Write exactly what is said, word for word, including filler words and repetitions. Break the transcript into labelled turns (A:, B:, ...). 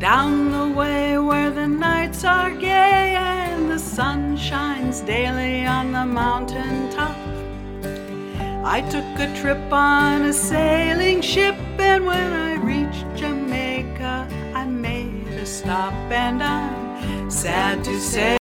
A: down the way where the nights are gay and the sun shines daily on the mountain top. I took a trip on a sailing ship, and when I reached Jamaica I made a stop, and I'm sad to say